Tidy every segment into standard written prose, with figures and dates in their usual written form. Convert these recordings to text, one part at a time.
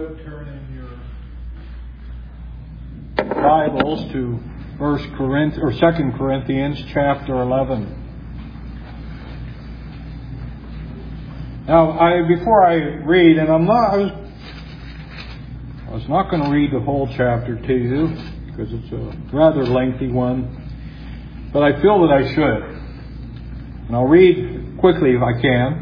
would turn in your Bibles to 2 Corinthians chapter 11. Now, before I read, and I was not going to read the whole chapter to you because it's a rather lengthy one, but I feel that I should. And I'll read quickly if I can,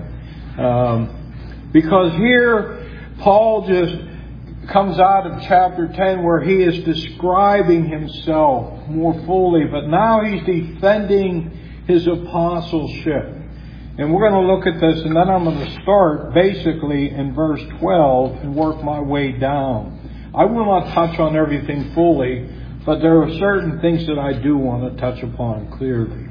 because here Paul just comes out of chapter 10 where he is describing himself more fully, but now he's defending his apostleship. And we're going to look at this, and then I'm going to start basically in verse 12 and work my way down. I will not touch on everything fully, but there are certain things that I do want to touch upon clearly.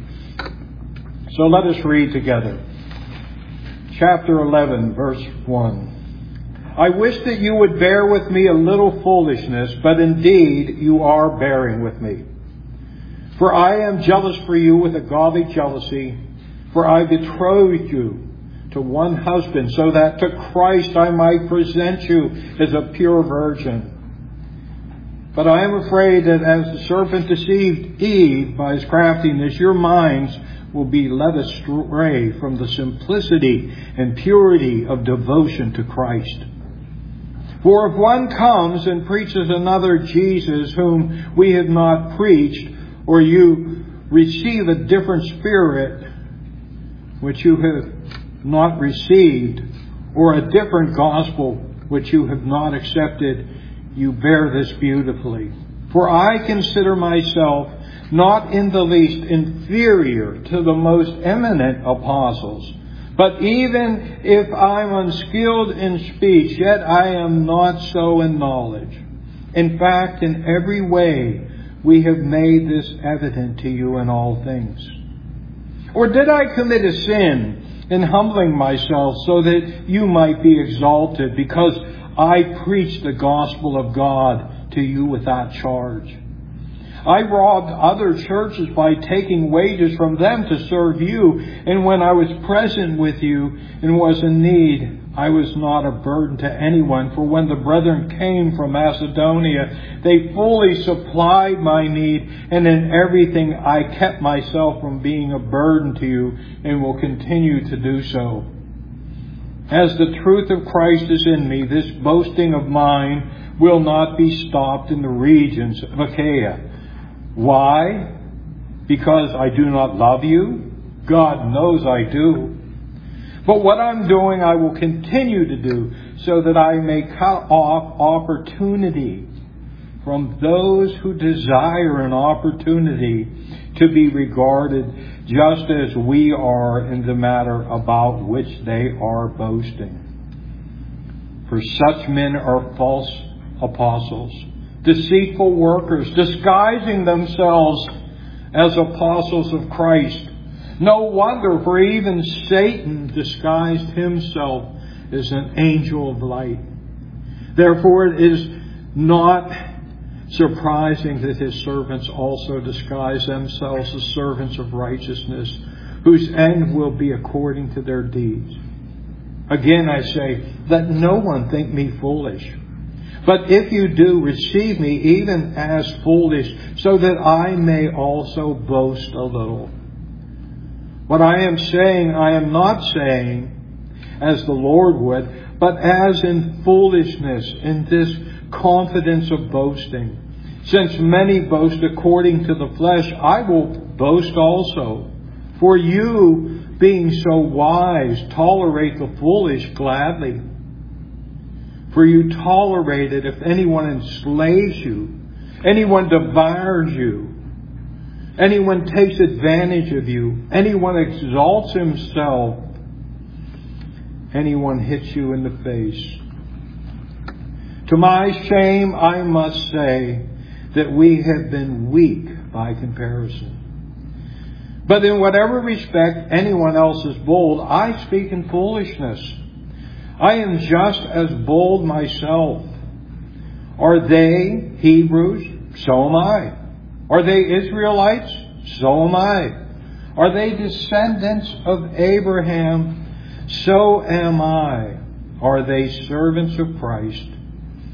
So let us read together. Chapter 11, verse 1. I wish that you would bear with me a little foolishness, but indeed you are bearing with me. For I am jealous for you with a godly jealousy, for I betrothed you to one husband, so that to Christ I might present you as a pure virgin. But I am afraid that as the serpent deceived Eve by his craftiness, your minds will be led astray from the simplicity and purity of devotion to Christ. For if one comes and preaches another Jesus whom we have not preached, or you receive a different spirit which you have not received, or a different gospel which you have not accepted, you bear this beautifully. For I consider myself not in the least inferior to the most eminent apostles. But even if I'm unskilled in speech, yet I am not so in knowledge. In fact, in every way we have made this evident to you in all things. Or did I commit a sin in humbling myself so that you might be exalted, because I preached the gospel of God to you without charge? I robbed other churches by taking wages from them to serve you. And when I was present with you and was in need, I was not a burden to anyone. For when the brethren came from Macedonia, they fully supplied my need. And in everything I kept myself from being a burden to you and will continue to do so. As the truth of Christ is in me, this boasting of mine will not be stopped in the regions of Achaia. Why? Because I do not love you? God knows I do. But what I'm doing, I will continue to do, so that I may cut off opportunity from those who desire an opportunity to be regarded just as we are in the matter about which they are boasting. For such men are false apostles, deceitful workers, disguising themselves as apostles of Christ. No wonder, for even Satan disguised himself as an angel of light. Therefore it is not surprising that his servants also disguise themselves as servants of righteousness, whose end will be according to their deeds. Again I say, let no one think me foolish. But if you do, receive me even as foolish, so that I may also boast a little. What I am saying, I am not saying as the Lord would, but as in foolishness, in this confidence of boasting. Since many boast according to the flesh, I will boast also. For you, being so wise, tolerate the foolish gladly. For you tolerate it if anyone enslaves you, anyone devours you, anyone takes advantage of you, anyone exalts himself, anyone hits you in the face. To my shame, I must say that we have been weak by comparison. But in whatever respect anyone else is bold, I speak in foolishness. I am just as bold myself. Are they Hebrews? So am I. Are they Israelites? So am I. Are they descendants of Abraham? So am I. Are they servants of Christ?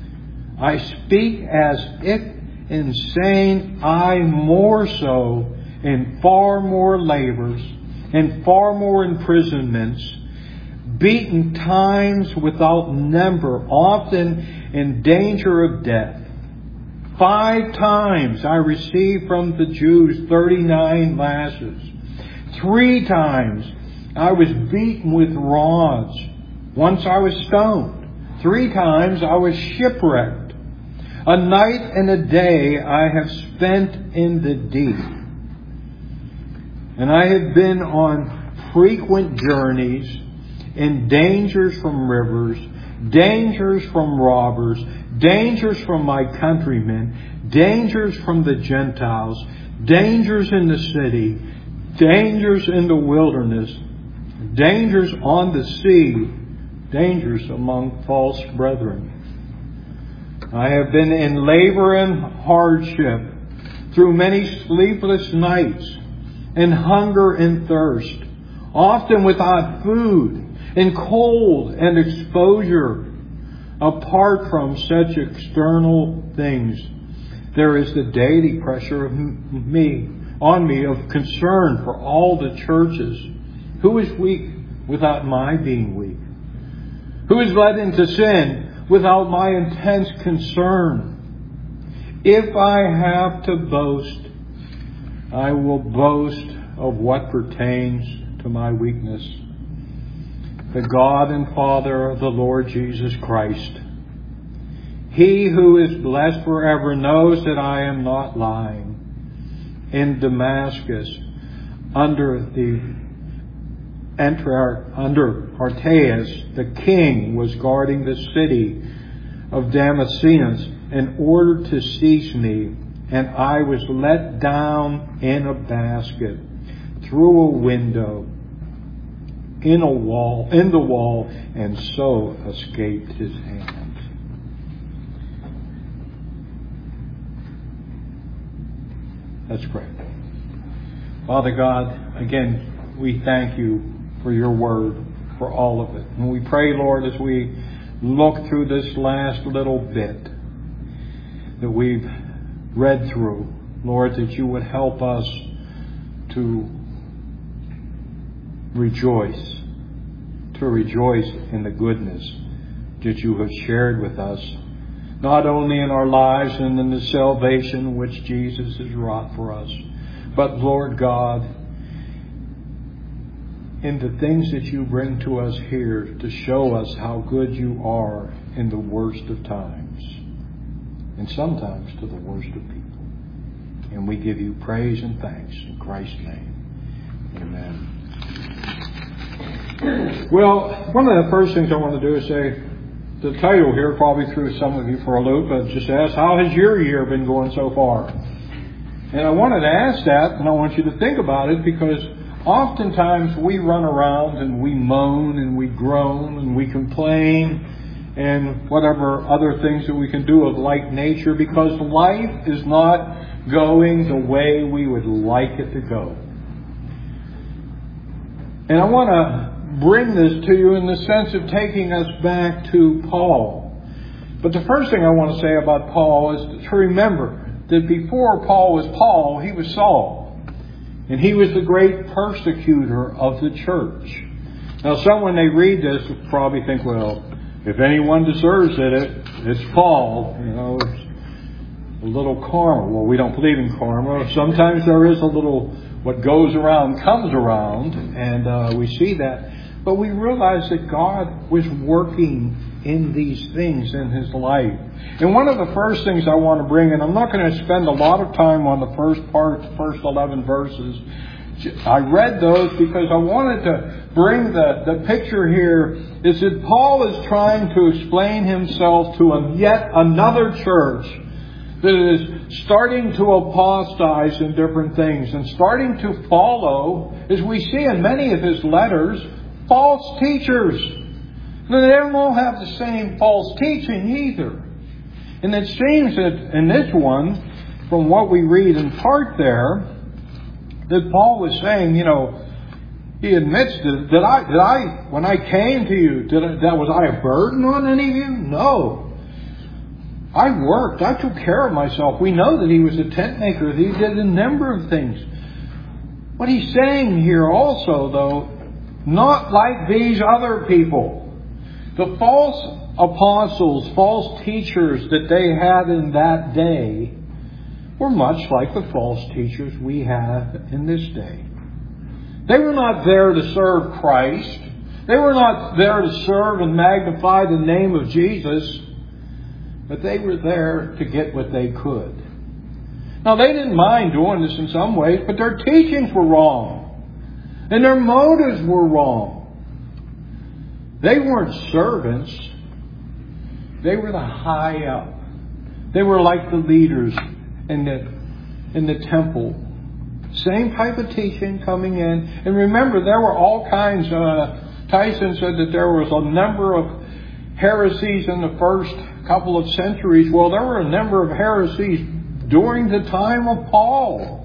I speak as if insane, I more so in far more labors, in far more imprisonments, beaten times without number, often in danger of death. 5 times I received from the Jews 39 lashes. 3 times I was beaten with rods. Once I was stoned. 3 times I was shipwrecked. A night and a day I have spent in the deep. And I have been on frequent journeys, in dangers from rivers, dangers from robbers, dangers from my countrymen, dangers from the Gentiles, dangers in the city, dangers in the wilderness, dangers on the sea, dangers among false brethren. I have been in labor and hardship, through many sleepless nights, in hunger and thirst, often without food, in cold and exposure. Apart from such external things, there is the daily pressure on me of concern for all the churches. Who is weak without my being weak? Who is led into sin without my intense concern? If I have to boast, I will boast of what pertains to my weakness. The God and Father of the Lord Jesus Christ, He who is blessed forever, knows that I am not lying. In Damascus, under Artaeus, the king was guarding the city of Damascus in order to seize me, and I was let down in a basket through a window in the wall, and so escaped his hand. Let's pray. Father God, again, we thank you for your word, for all of it. And we pray, Lord, as we look through this last little bit that we've read through, Lord, that you would help us to rejoice in the goodness that you have shared with us, not only in our lives and in the salvation which Jesus has wrought for us, but, Lord God, in the things that you bring to us here to show us how good you are in the worst of times, and sometimes to the worst of people. And we give you praise and thanks in Christ's name. Amen. Well, one of the first things I want to do is say, the title here probably threw some of you for a loop, but just ask, how has your year been going so far? And I wanted to ask that, and I want you to think about it, because oftentimes we run around and we moan and we groan and we complain and whatever other things that we can do of like nature, because life is not going the way we would like it to go. And I want to bring this to you in the sense of taking us back to Paul. But the first thing I want to say about Paul is to remember that before Paul was Paul, he was Saul. And he was the great persecutor of the church. Now, some, when they read this, will probably think, well, if anyone deserves it's Paul. You know, it's a little karma. Well, we don't believe in karma. Sometimes there is a little, what goes around comes around, and we see that. But we realize that God was working in these things in his life. And one of the first things I want to bring, and I'm not going to spend a lot of time on the first part, the first 11 verses. I read those because I wanted to bring the picture here, is that Paul is trying to explain himself to yet another church that is starting to apostatize in different things and starting to follow, as we see in many of his letters, false teachers. They don't all have the same false teaching either. And it seems that in this one, from what we read in part there, that Paul was saying, he admits that I when I came to you, was I a burden on any of you? No. I worked. I took care of myself. We know that he was a tent maker. He did a number of things. What he's saying here also, though, not like these other people. The false apostles, false teachers that they had in that day were much like the false teachers we have in this day. They were not there to serve Christ. They were not there to serve and magnify the name of Jesus. But they were there to get what they could. Now, they didn't mind doing this in some ways, but their teachings were wrong. And their motives were wrong. They weren't servants. They were the high up. They were like the leaders in the temple. Same type of teaching coming in. And remember, there were all kinds. Tyson said that there was a number of heresies in the first couple of centuries. Well, there were a number of heresies during the time of Paul.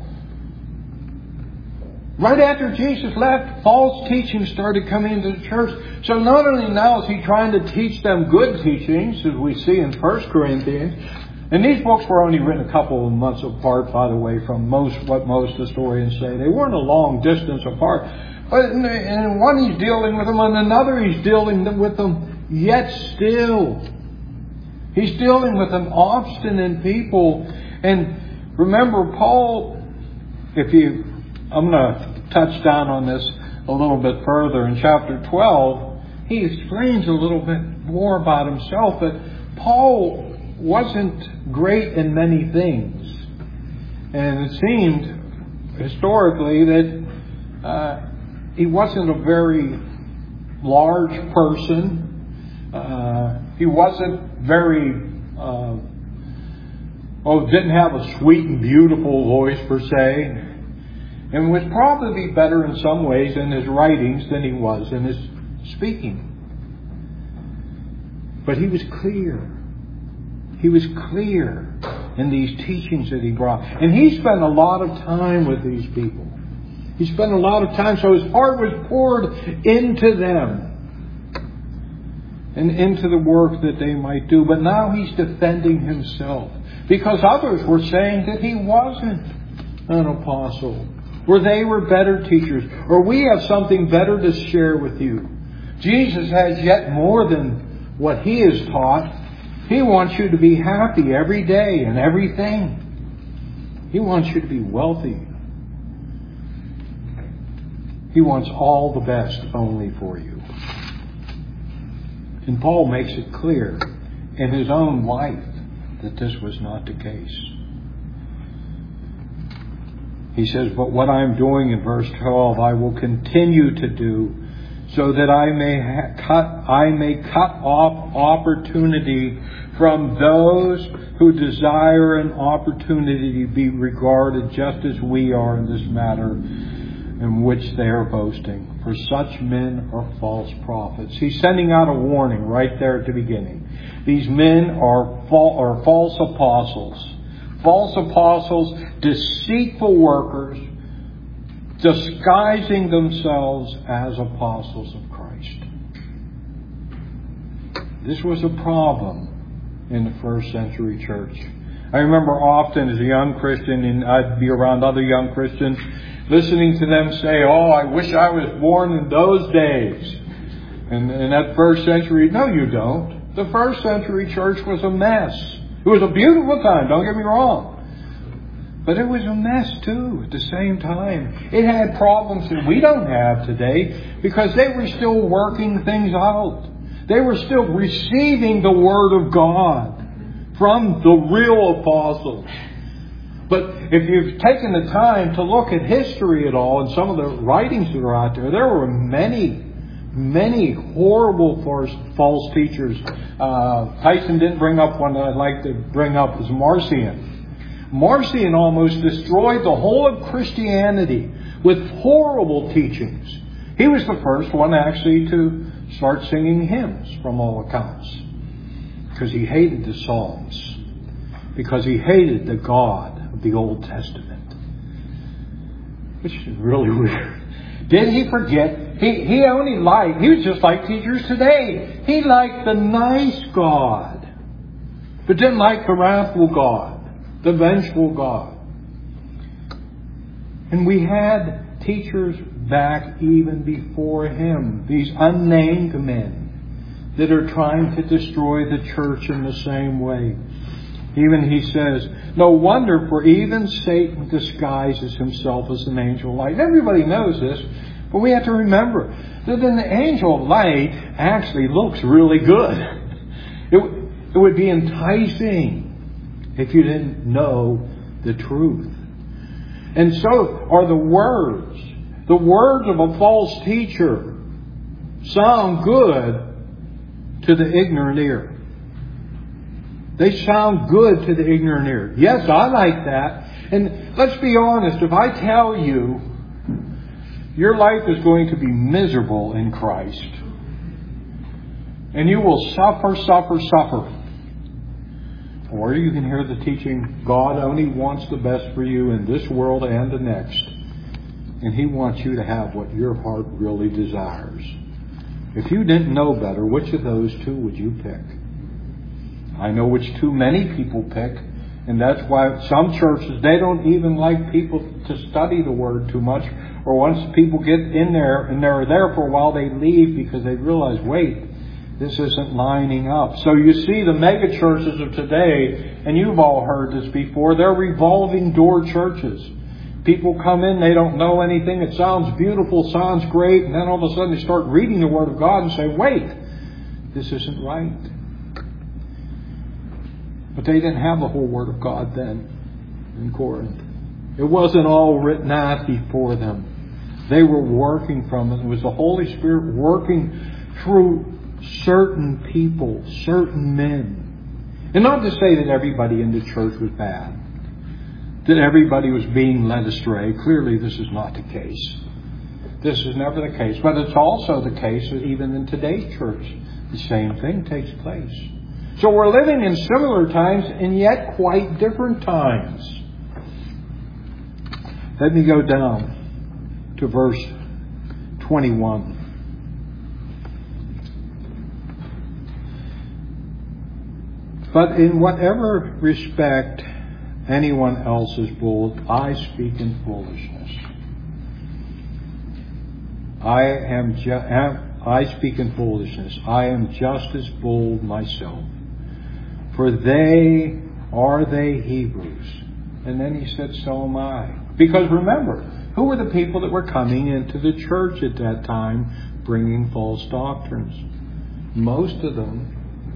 Right after Jesus left, false teaching started coming into the church. So not only now is he trying to teach them good teachings, as we see in 1 Corinthians, and these books were only written a couple of months apart, by the way, from what most historians say. They weren't a long distance apart. But in one he's dealing with them, and another he's dealing with them yet still. He's dealing with an obstinate people. And remember, Paul, I'm going to touch down on this a little bit further. In chapter 12, he explains a little bit more about himself. That Paul wasn't great in many things. And it seemed historically that he wasn't a very large person. He wasn't very didn't have a sweet and beautiful voice per se, and was probably better in some ways in his writings than he was in his speaking. But he was clear. He was clear in these teachings that he brought. And he spent a lot of time with these people. He spent a lot of time, so his heart was poured into them and into the work that they might do. But now he's defending himself, because others were saying that he wasn't an apostle, or they were better teachers, or we have something better to share with you. Jesus has yet more than what he has taught. He wants you to be happy every day and everything. He wants you to be wealthy. He wants all the best only for you. And Paul makes it clear in his own life that this was not the case. He says, but what I'm doing in verse 12, I will continue to do, so that I may cut off opportunity from those who desire an opportunity to be regarded just as we are in this matter in which they are boasting. For such men are false prophets. He's sending out a warning right there at the beginning. These men are false apostles. False apostles, deceitful workers, disguising themselves as apostles of Christ. This was a problem in the first century church. I remember often as a young Christian, and I'd be around other young Christians, listening to them say, oh, I wish I was born in those days. And in that first century, no, you don't. The first century church was a mess. It was a beautiful time, don't get me wrong. But it was a mess too at the same time. It had problems that we don't have today, because they were still working things out. They were still receiving the Word of God from the real apostles. But if you've taken the time to look at history at all and some of the writings that are out there, there were many horrible false teachers. Tyson didn't bring up one that I'd like to bring up, is Marcion. Marcion almost destroyed the whole of Christianity with horrible teachings. He was the first one actually to start singing hymns from all accounts, because he hated the Psalms, because he hated the God of the Old Testament, which is really weird. Did he forget? He was just like teachers today. He liked the nice God. but didn't like the wrathful God, the vengeful God. And we had teachers back even before him, these unnamed men that are trying to destroy the church in the same way. Even he says, no wonder, for even Satan disguises himself as an angel of light. Everybody knows this, but we have to remember that an angel of light actually looks really good. It would be enticing if you didn't know the truth. And so are the words. The words of a false teacher sound good to the ignorant ear. They sound good to the ignorant ear. Yes, I like that. And let's be honest, if I tell you your life is going to be miserable in Christ, and you will suffer, or you can hear the teaching, God only wants the best for you in this world and the next. And He wants you to have what your heart really desires. If you didn't know better, which of those two would you pick? I know which too many people pick, and that's why some churches, they don't even like people to study the Word too much, or once people get in there and they're there for a while, they leave because they realize, wait, this isn't lining up. So you see the mega churches of today, and you've all heard this before, they're revolving door churches. People come in, they don't know anything, it sounds beautiful, sounds great, and then all of a sudden they start reading the Word of God and say, wait, this isn't right. But they didn't have the whole Word of God then in Corinth. It wasn't all written out before them. They were working from it. It was the Holy Spirit working through certain people, certain men. And not to say that everybody in the church was bad, that everybody was being led astray. Clearly this is not the case. This is never the case. But it's also the case that even in today's church, the same thing takes place. So we're living in similar times and yet quite different times. Let me go down to verse 21. But in whatever respect anyone else is bold, I speak in foolishness. I speak in foolishness. I am just as bold myself. For they Hebrews. And then he said, so am I. Because remember, who were the people that were coming into the church at that time bringing false doctrines? Most of them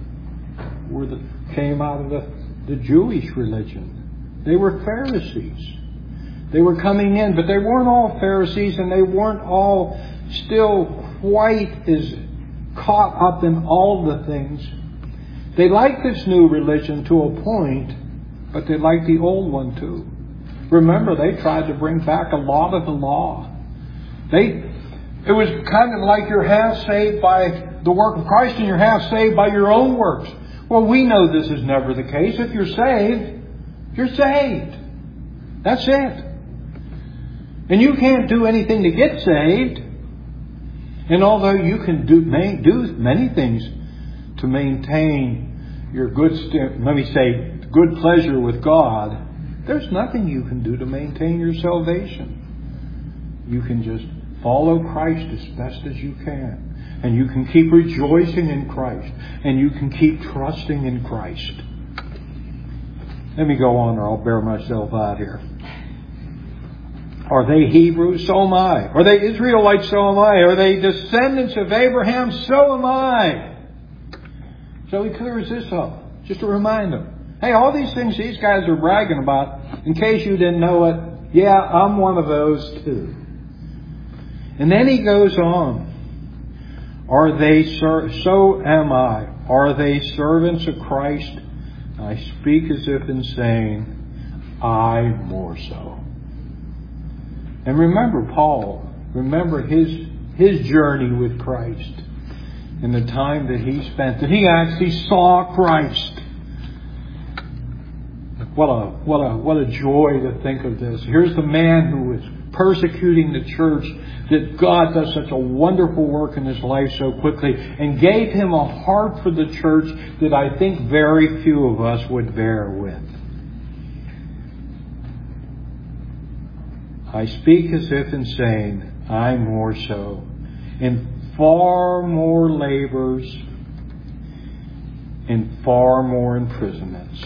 came out of the Jewish religion. They were Pharisees. They were coming in, but they weren't all Pharisees, and they weren't all still quite as caught up in all the things. They liked this new religion to a point, but they liked the old one too. Remember, they tried to bring back a lot of the law. It was kind of like you're half saved by the work of Christ and you're half saved by your own works. Well, we know this is never the case. If you're saved, you're saved. That's it. And you can't do anything to get saved. And although you can do many things to maintain your good pleasure with God, there's nothing you can do to maintain your salvation. You can just follow Christ as best as you can. And you can keep rejoicing in Christ. And you can keep trusting in Christ. Let me go on or I'll bear myself out here. Are they Hebrews? So am I. Are they Israelites? So am I. Are they descendants of Abraham? So am I. So he clears this up. Just to remind them. Hey, all these things these guys are bragging about, in case you didn't know it, yeah, I'm one of those too. And then he goes on. So am I. Are they servants of Christ? I speak as if in saying, I more so. And remember Paul. Remember his journey with Christ. And the time that he spent. That he actually saw Christ. What a joy to think of this. Here's the man who was persecuting the church, that God does such a wonderful work in his life so quickly and gave him a heart for the church that I think very few of us would bear with. I speak as if in saying, I more so, in far more labors, in far more imprisonments.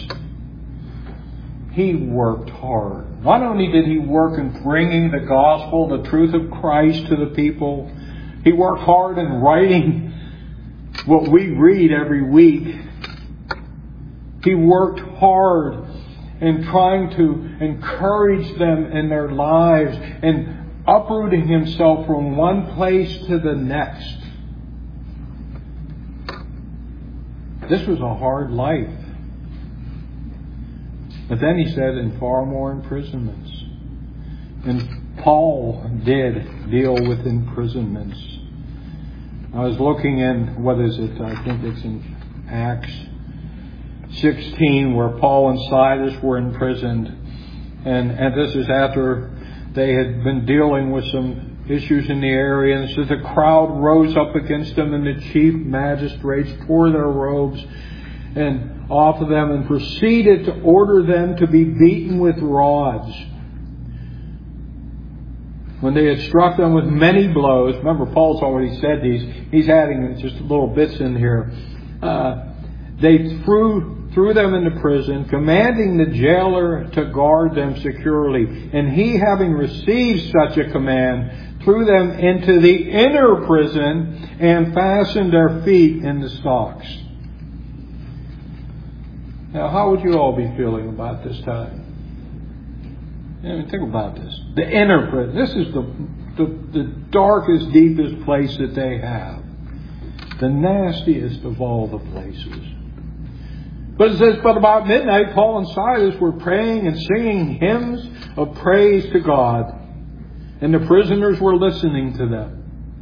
He worked hard. Not only did he work in bringing the gospel, the truth of Christ to the people, he worked hard in writing what we read every week. He worked hard in trying to encourage them in their lives and uprooting himself from one place to the next. This was a hard life. But then he said, in far more imprisonments. And Paul did deal with imprisonments. I was looking in, I think it's in Acts 16, where Paul and Silas were imprisoned. And this is after they had been dealing with some issues in the area. And it says the crowd rose up against them, and the chief magistrates tore their robes and off of them and proceeded to order them to be beaten with rods. When they had struck them with many blows, remember Paul's already said these, he's adding just little bits in here. They threw them into prison, commanding the jailer to guard them securely. And he, having received such a command, threw them into the inner prison and fastened their feet in the stocks. Now, how would you all be feeling about this time? I mean, think about this. The inner prison. This is the darkest, deepest place that they have. The nastiest of all the places. But it says, but about midnight, Paul and Silas were praying and singing hymns of praise to God. And the prisoners were listening to them.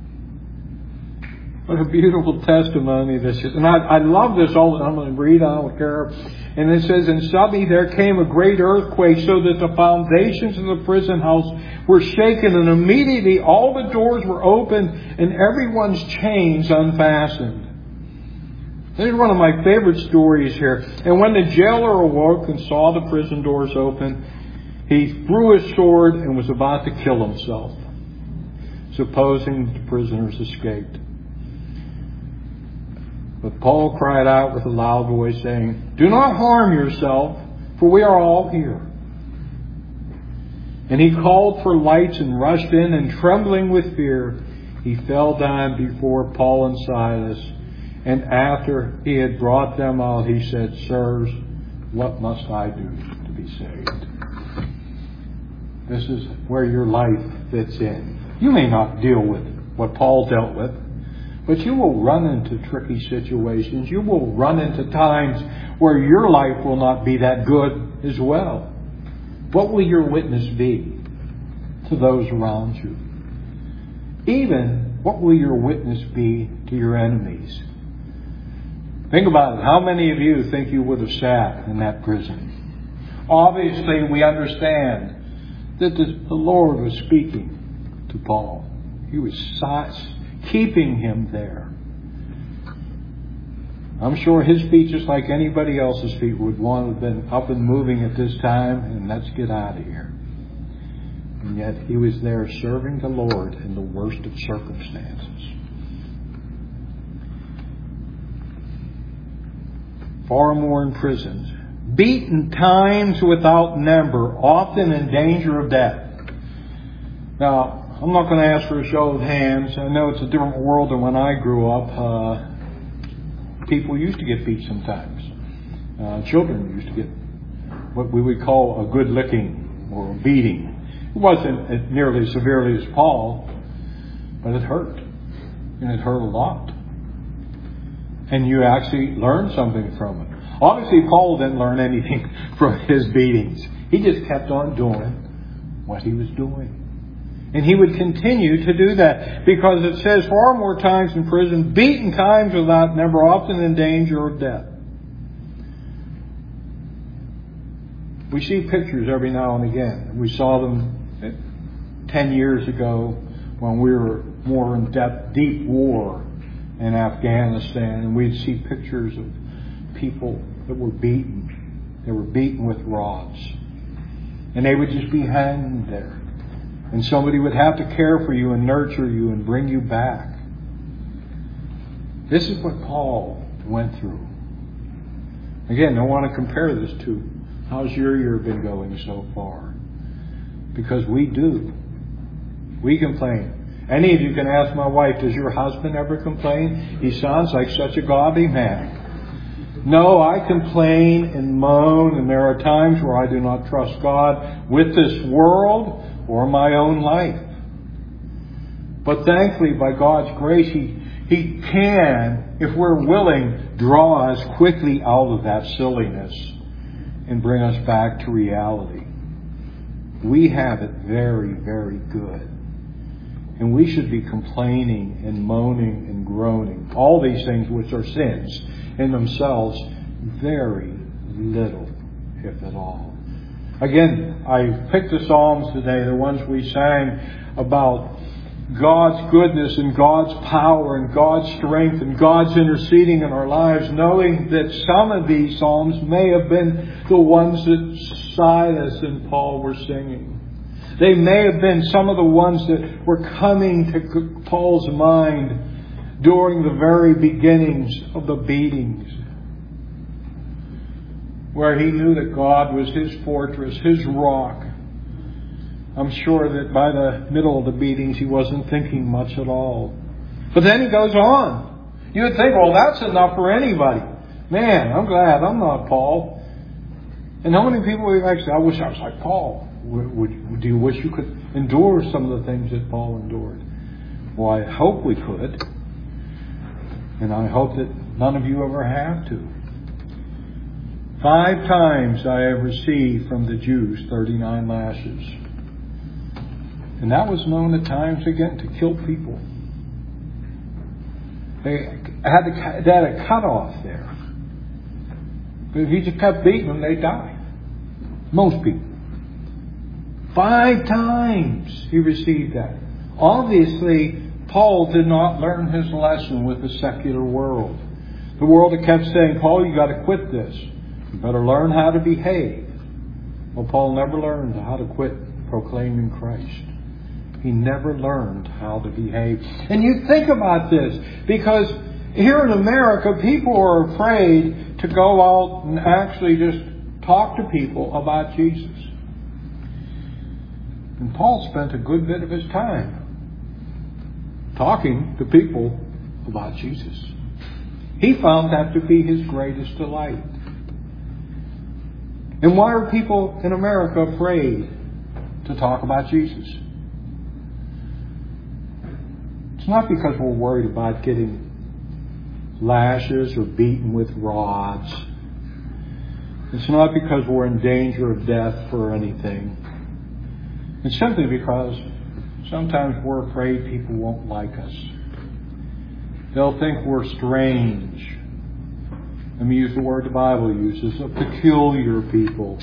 What a beautiful testimony this is. And I love this. I'm going to read on with Kara. And it says, and suddenly there came a great earthquake, so that the foundations of the prison house were shaken. And immediately all the doors were opened and everyone's chains unfastened. This is one of my favorite stories here. And when the jailer awoke and saw the prison doors open, he threw his sword and was about to kill himself, supposing the prisoners escaped. But Paul cried out with a loud voice, saying, do not harm yourself, for we are all here. And he called for lights and rushed in, and trembling with fear, he fell down before Paul and Silas. And after he had brought them out, he said, sirs, what must I do to be saved? This is where your life fits in. You may not deal with what Paul dealt with, but you will run into tricky situations. You will run into times where your life will not be that good as well. What will your witness be to those around you? Even, what will your witness be to your enemies? Think about it. How many of you think you would have sat in that prison? Obviously, we understand that the Lord was speaking to Paul. He was keeping him there. I'm sure his feet, just like anybody else's feet, would want to have been up and moving at this time, and let's get out of here. And yet he was there serving the Lord in the worst of circumstances. Far more imprisoned, beaten times without number, often in danger of death. Now, I'm not going to ask for a show of hands. I know it's a different world than when I grew up. People used to get beat sometimes. Children used to get what we would call a good licking or a beating. It wasn't nearly as severely as Paul, but it hurt. And it hurt a lot. And you actually learned something from it. Obviously, Paul didn't learn anything from his beatings. He just kept on doing what he was doing. And he would continue to do that, because it says far more times in prison, beaten times without number, often in danger of death. We see pictures every now and again. We saw them 10 years ago when we were more in deep war in Afghanistan, and we'd see pictures of people that were beaten. They were beaten with rods. And they would just be hanging there. And somebody would have to care for you and nurture you and bring you back. This is what Paul went through. Again, I want to compare this to how's your year been going so far? Because we do. We complain. Any of you can ask my wife, does your husband ever complain? He sounds like such a godly man. No, I complain and moan, and there are times where I do not trust God with this world or my own life. But thankfully, by God's grace, He can, if we're willing, draw us quickly out of that silliness and bring us back to reality. We have it very, very good. And we should be complaining and moaning and groaning. All these things which are sins in themselves, very little, if at all. Again, I picked the Psalms today, the ones we sang about God's goodness and God's power and God's strength and God's interceding in our lives, knowing that some of these Psalms may have been the ones that Silas and Paul were singing. They may have been some of the ones that were coming to Paul's mind during the very beginnings of the beatings, where he knew that God was his fortress, his rock. I'm sure that by the middle of the beatings he wasn't thinking much at all. But then he goes on. You would think, well, that's enough for anybody. Man, I'm glad I'm not Paul. And how many people would actually say, I wish I was like Paul? Do you wish you could endure some of the things that Paul endured? Well, I hope we could. And I hope that none of you ever have to. 5 times I have received from the Jews 39 lashes. And that was known at times, again, to kill people. They had a cutoff there. But if you just kept beating them, they'd die. Most people. 5 times he received that. Obviously, Paul did not learn his lesson with the secular world. The world that kept saying, Paul, you got to quit this. You better learn how to behave. Well, Paul never learned how to quit proclaiming Christ. He never learned how to behave. And you think about this, because here in America, people are afraid to go out and actually just talk to people about Jesus. And Paul spent a good bit of his time talking to people about Jesus. He found that to be his greatest delight. And why are people in America afraid to talk about Jesus? It's not because we're worried about getting lashes or beaten with rods. It's not because we're in danger of death for anything. It's simply because sometimes we're afraid people won't like us. They'll think we're strange. Let me use the word the Bible uses, a peculiar people.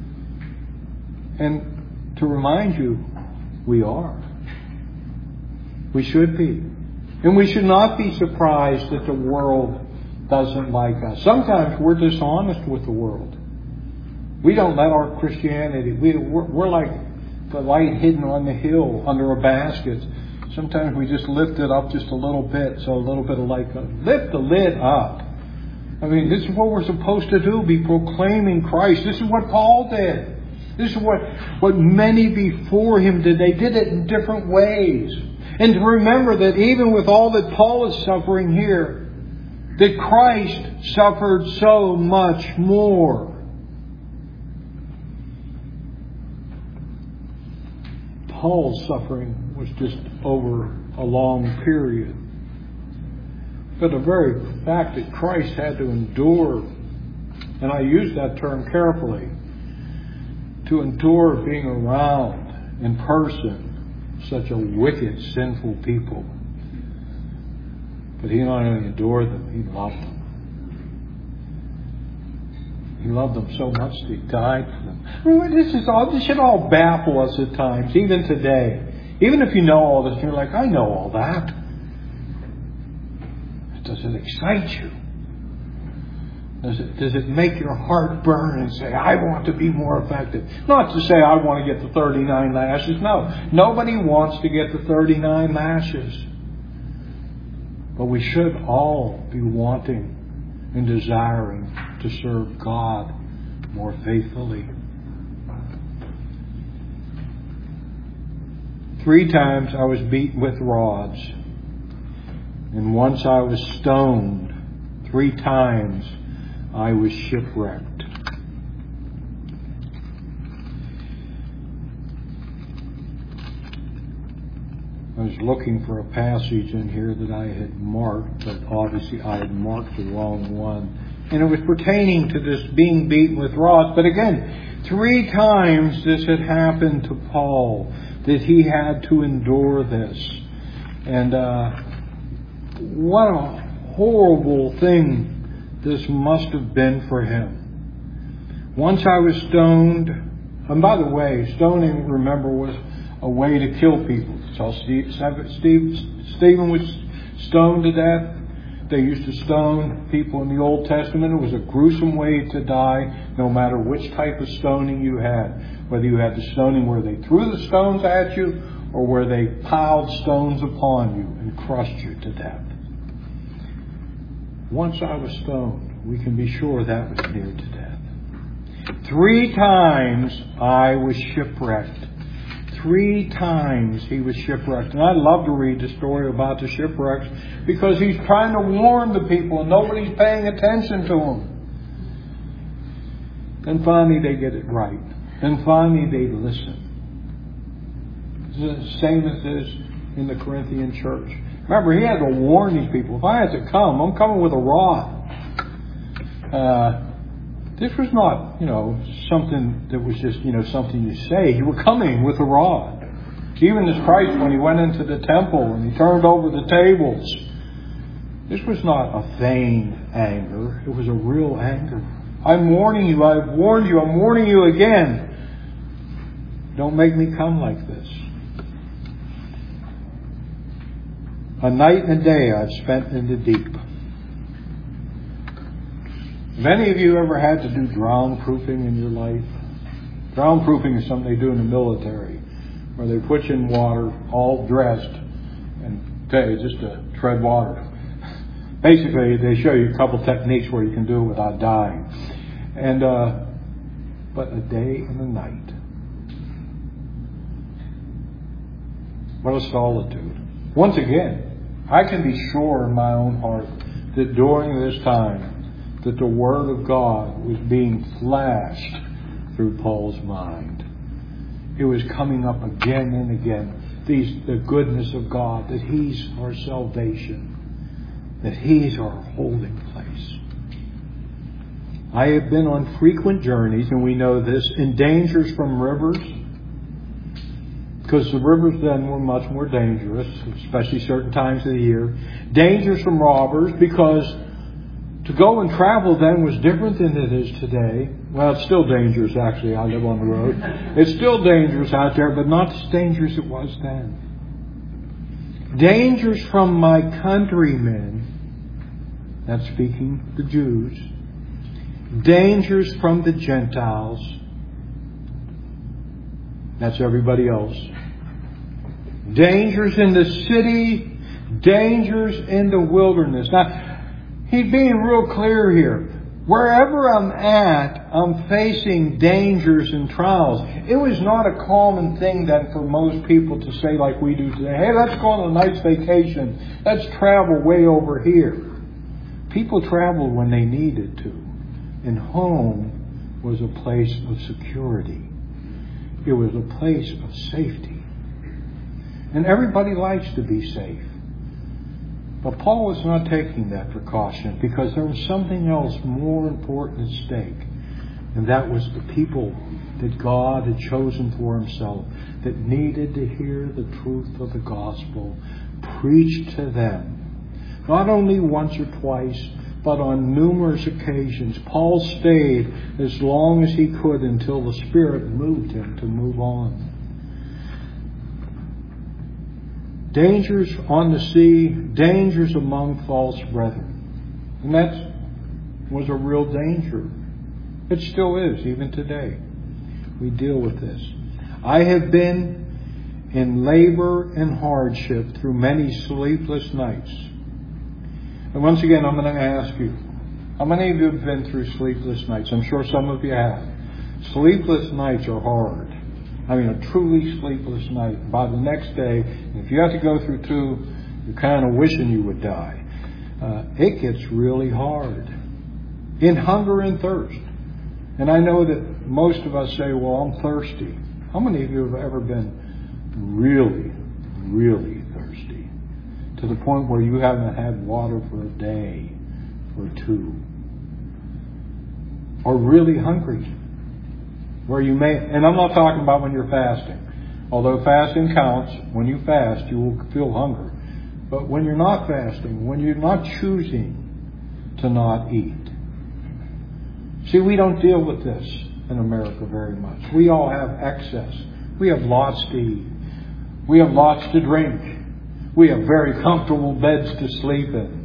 And to remind you, we are. We should be. And we should not be surprised that the world doesn't like us. Sometimes we're dishonest with the world. We don't let our Christianity, we're like the light hidden on the hill under a basket. Sometimes we just lift it up just a little bit, so a little bit of light. Lift the lid up. I mean, this is what we're supposed to do, be proclaiming Christ. This is what Paul did. This is what many before him did. They did it in different ways. And to remember that even with all that Paul is suffering here, that Christ suffered so much more. Paul's suffering was just over a long period. But the very fact that Christ had to endure, and I use that term carefully, to endure being around in person such a wicked, sinful people. But he not only endured them, he loved them. He loved them so much that he died for them. This should all baffle us at times, even today. Even if you know all this, you're like, I know all that. Does it excite you? Does it make your heart burn and say, I want to be more effective? Not to say I want to get the 39 lashes. No. Nobody wants to get the 39 lashes. But we should all be wanting and desiring to serve God more faithfully. 3 times I was beaten with rods. And once I was stoned. 3 times I was shipwrecked. I was looking for a passage in here that I had marked, but obviously I had marked the wrong one. And it was pertaining to this being beaten with rods. But again, 3 times this had happened to Paul, that he had to endure this. And what a horrible thing this must have been for him. Once I was stoned, and by the way, stoning, remember, was a way to kill people. So Stephen was stoned to death. They used to stone people in the Old Testament. It was a gruesome way to die, no matter which type of stoning you had. Whether you had the stoning where they threw the stones at you, or where they piled stones upon you and crushed you to death. Once I was stoned, we can be sure that was near to death. 3 times I was shipwrecked. 3 times he was shipwrecked. And I love to read the story about the shipwrecks because he's trying to warn the people and nobody's paying attention to him. Then finally they get it right. Then finally they listen. It's the same as this in the Corinthian church. Remember, he had to warn these people. If I had to come, I'm coming with a rod. This was not, something that was just, something you say. You were coming with a rod. Even as Christ, when he went into the temple and he turned over the tables, this was not a vain anger. It was a real anger. I'm warning you. I've warned you. I'm warning you again. Don't make me come like this. A night and a day I've spent in the deep. Have any of you ever had to do drown-proofing in your life? Drown-proofing is something they do in the military, where they put you in water, all dressed, and tell you just to tread water. Basically, they show you a couple techniques where you can do it without dying. And but a day and a night. What a solitude. Once again, I can be sure in my own heart that during this time that the Word of God was being flashed through Paul's mind. It was coming up again and again. The goodness of God, that He's our salvation, that He's our holding place. I have been on frequent journeys, and we know this, in dangers from rivers, because the rivers then were much more dangerous, especially certain times of the year. Dangers from robbers, because to go and travel then was different than it is today. Well, it's still dangerous, actually. I live on the road. It's still dangerous out there, but not as dangerous as it was then. Dangers from my countrymen, that's speaking the Jews. Dangers from the Gentiles, that's everybody else. Dangers in the city, dangers in the wilderness. Now, he's being real clear here. Wherever I'm at, I'm facing dangers and trials. It was not a common thing then for most people to say like we do today, hey, let's go on a nice vacation. Let's travel way over here. People traveled when they needed to. And home was a place of security. It was a place of safety. And everybody likes to be safe. But Paul was not taking that precaution because there was something else more important at stake. And that was the people that God had chosen for Himself that needed to hear the truth of the gospel preached to them. Not only once or twice, but on numerous occasions. Paul stayed as long as he could until the Spirit moved him to move on. Dangers on the sea, dangers among false brethren. And that was a real danger. It still is, even today. We deal with this. I have been in labor and hardship through many sleepless nights. And once again, I'm going to ask you, how many of you have been through sleepless nights? I'm sure some of you have. Sleepless nights are hard. I mean, a truly sleepless night. By the next day, if you have to go through two, you're kind of wishing you would die. It gets really hard. In hunger and thirst. And I know that most of us say, well, I'm thirsty. How many of you have ever been really, really thirsty? To the point where you haven't had water for a day or two. Or really hungry. Where you may, and I'm not talking about when you're fasting. Although fasting counts, when you fast, you will feel hunger. But when you're not fasting, when you're not choosing to not eat. See, we don't deal with this in America very much. We all have excess. We have lots to eat. We have lots to drink. We have very comfortable beds to sleep in.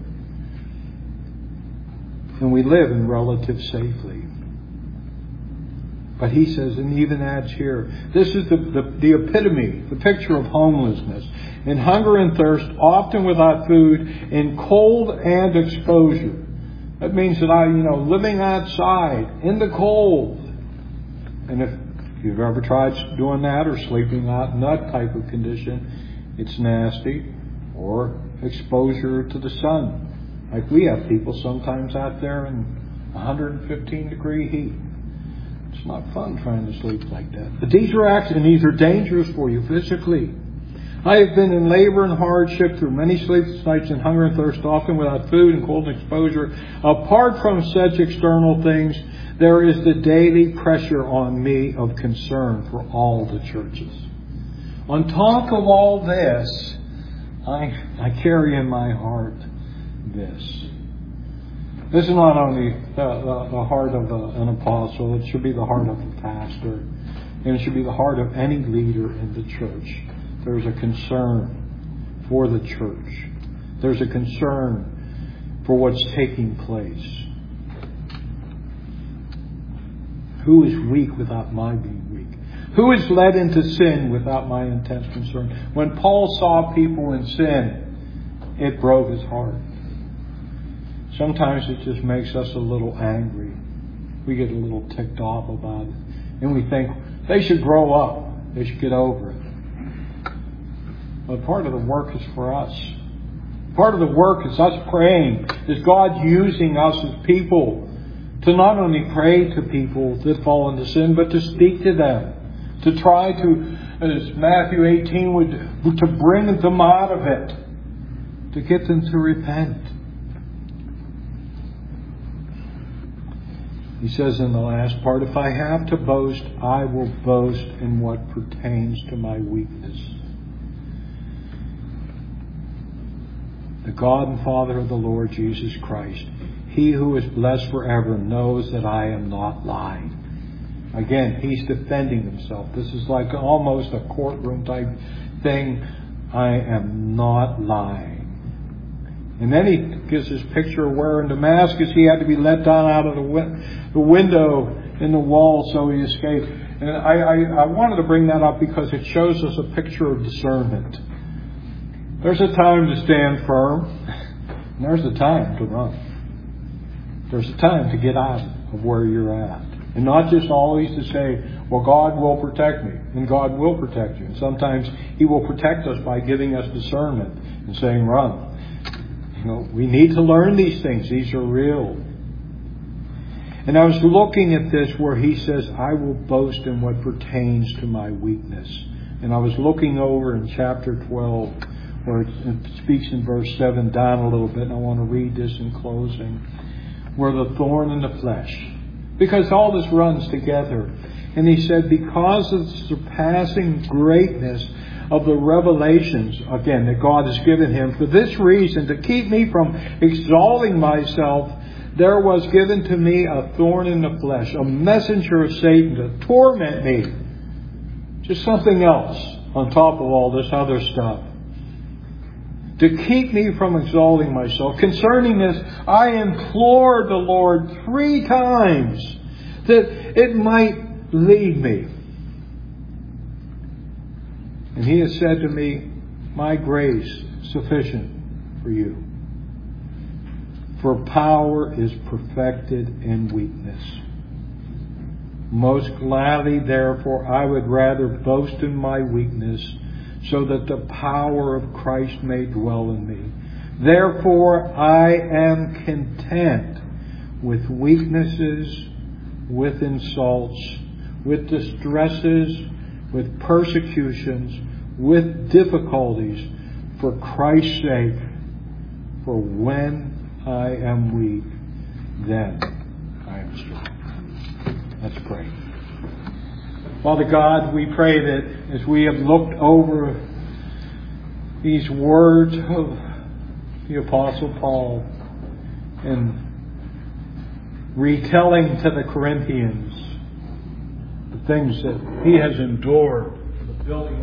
And we live in relative safety. But he says, and even adds here, this is the epitome, the picture of homelessness. In hunger and thirst, often without food, in cold and exposure. That means that living outside in the cold. And if you've ever tried doing that or sleeping out in that type of condition, it's nasty. Or exposure to the sun. Like we have people sometimes out there in 115 degree heat. It's not fun trying to sleep like that. But these are dangerous for you physically. I have been in labor and hardship through many sleepless nights and hunger and thirst, often without food and cold and exposure. Apart from such external things, there is the daily pressure on me of concern for all the churches. On top of all this, I carry in my heart this. This is not only the heart of an apostle, it should be the heart of a pastor. And it should be the heart of any leader in the church. There's a concern for the church. There's a concern for what's taking place. Who is weak without my being weak? Who is led into sin without my intense concern? When Paul saw people in sin, it broke his heart. Sometimes it just makes us a little angry. We get a little ticked off about it. And we think, they should grow up. They should get over it. But part of the work is for us. Part of the work is us praying. Is God using us as people to not only pray to people that fall into sin, but to speak to them. To try to, as Matthew 18 would, to bring them out of it. To get them to repent. He says in the last part, if I have to boast, I will boast in what pertains to my weakness. The God and Father of the Lord Jesus Christ, He who is blessed forever, knows that I am not lying. Again, He's defending Himself. This is like almost a courtroom type thing. I am not lying. And then he gives this picture of where in Damascus he had to be let down out of the window in the wall so he escaped. And I wanted to bring that up because it shows us a picture of discernment. There's a time to stand firm, and there's a time to run. There's a time to get out of where you're at. And not just always to say, well, God will protect me, and God will protect you. And sometimes He will protect us by giving us discernment and saying, run. We need to learn these things. These are real. And I was looking at this where he says, I will boast in what pertains to my weakness. And I was looking over in chapter 12 where it speaks in verse 7 down a little bit. And I want to read this in closing. Where the thorn in the flesh. Because all this runs together. And he said, because of the surpassing greatness of the revelations, again, that God has given him, for this reason, to keep me from exalting myself, there was given to me a thorn in the flesh, a messenger of Satan to torment me. Just something else on top of all this other stuff. to keep me from exalting myself. Concerning this, I implored the Lord 3 times that it might leave me. And He has said to me, my grace is sufficient for you. For power is perfected in weakness. Most gladly, therefore, I would rather boast in my weakness, so that the power of Christ may dwell in me. Therefore, I am content with weaknesses, with insults, with distresses, with persecutions, with difficulties, for Christ's sake. For when I am weak, then I am strong. Let's pray. Father God, we pray that as we have looked over these words of the Apostle Paul and retelling to the Corinthians the things that he has endured for the building